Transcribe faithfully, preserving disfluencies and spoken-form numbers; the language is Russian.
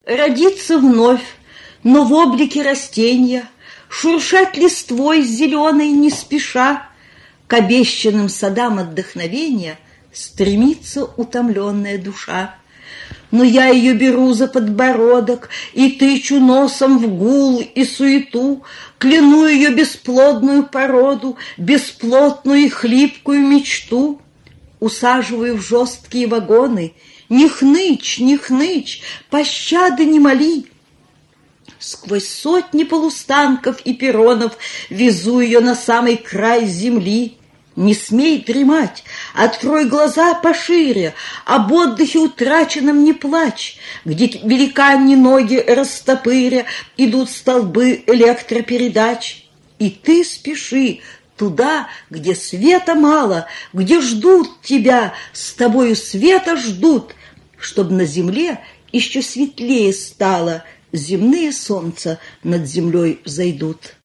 Родиться вновь, но в облике растения, шуршать листвой зеленой не спеша, к обещанным садам отдохновения стремится утомленная душа. Но я ее беру за подбородок и тычу носом в гул и суету, кляну ее бесплодную породу, бесплотную и хлипкую мечту. Усаживаю в жесткие вагоны, не хнычь, не хнычь, пощады не моли. Сквозь сотни полустанков и перронов везу ее на самый край земли. Не смей дремать, открой глаза пошире, об отдыхе утраченном не плачь, где великаньи ноги растопыря идут столбы электропередач. И ты спеши туда, где света мало, где ждут тебя, с тобою света ждут, чтоб на земле еще светлее стало, земные солнца над землей взойдут.